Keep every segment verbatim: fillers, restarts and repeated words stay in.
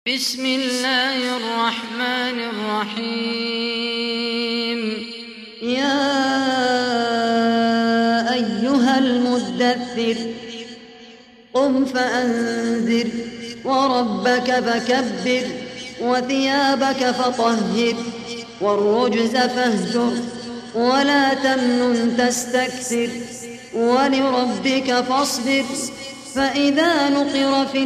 بسم الله الرحمن الرحيم. يا أيها المدثر قم فأنذر وربك فكبر وثيابك فطهر والرجز فاهجر ولا تمنن تستكثر ولربك فاصبر فإذا نقر في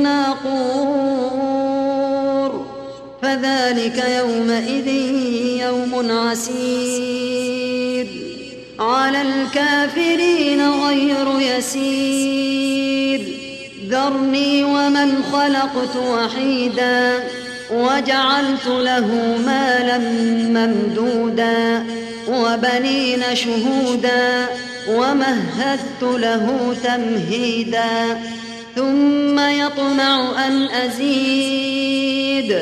الناقور فذلك يومئذ يوم عسير على الكافرين غير يسير. ذرني ومن خلقت وحيدا وجعلت له مالا ممدودا وبنين شهودا ومهدت له تمهيدا ثم يطمع أن أزيد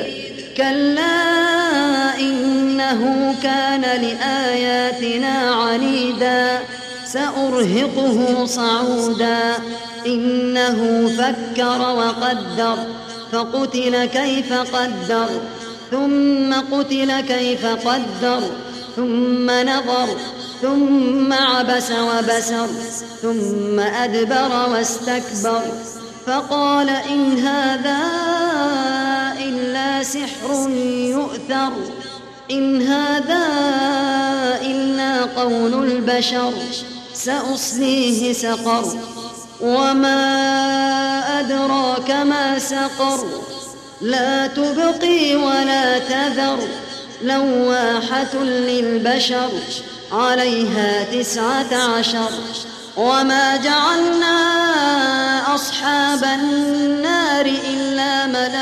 كلا إنه كان لآياتنا عنيدا سأرهقه صعودا إنه فكر وقدر فقتل كيف قدر ثم قتل كيف قدر ثم نظر ثم عبس وبسر ثم أدبر واستكبر فقال إن هذا إلا سحر يؤثر إن هذا إلا قول البشر سأصليه سقر وما أدراك ما سقر لا تبقي ولا تذر لواحة للبشر عليها تسعة عشر. وما جعلنا أصحاب النار إلا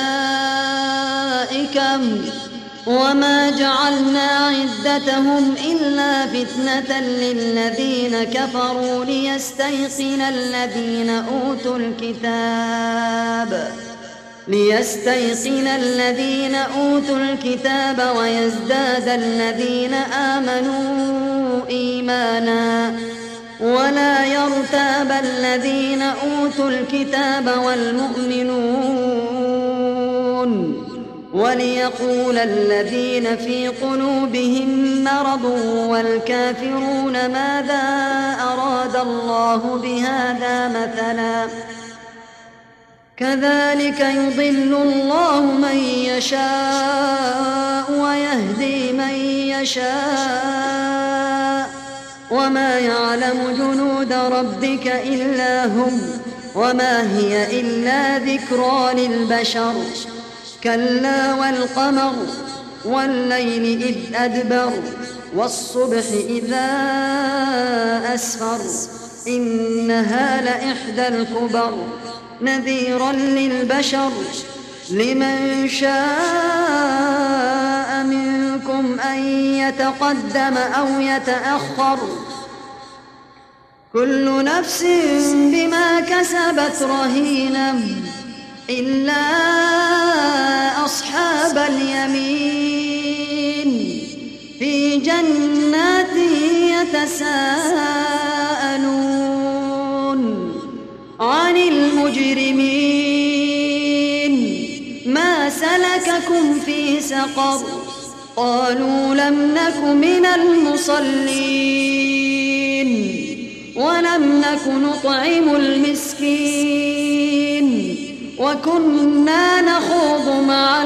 ملائكة وما جعلنا عدتهم إلا فتنة للذين كفروا ليستيقن الذين أوتوا الكتاب ليستيقن الذين أوتوا الكتاب ويزداد الذين آمنوا إيمانا ولا يرتاب الذين أوتوا الكتاب والمؤمنون وليقول الذين في قلوبهم مرض والكافرون ماذا أراد الله بهذا مثلا كذلك يضل الله من يشاء ويهدي من يشاء وما يعلم جنود ربك إلا هم وما هي إلا ذكرى للبشر. كلا والقمر والليل إذ أدبر والصبح إذا أسفر إنها لإحدى الكبر نذيرا للبشر لمن شاء منكم أن يتقدم أو يتأخر كل نفس بما كسبت رهينة إلا أصحاب اليمين في جنات يتساءلون عن المجرمين ما سلككم في سقر قالوا لم نك من المصلين ولم نك نطعم المسكين وكنا نخوض مع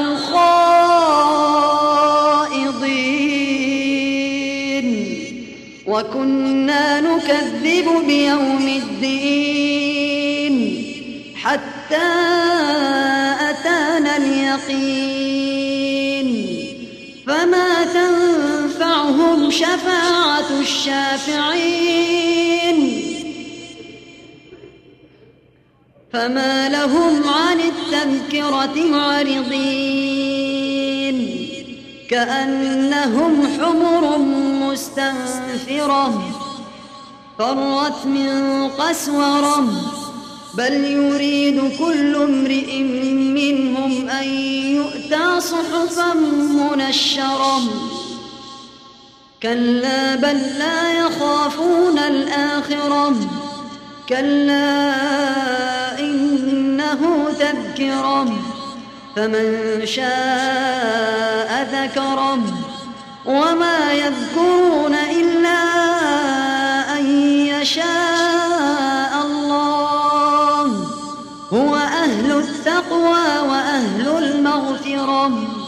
الخائضين وكنا نكذب بيوم الدين حتى أتانا اليقين فما تنفعهم شفاعة الشافعين فما لهم عن التذكرة معرضين كأنهم حمر مستنفرة فرت من قسورة بل يريد كل امرئ منهم أن يؤتى صحفا منشرة كلا بل لا يخافون الآخرة كلا إنه تذكرة فمن شاء ذكره وما يذكرون إلا أن يشاء الله هو أهل التقوى وأهل المغفرة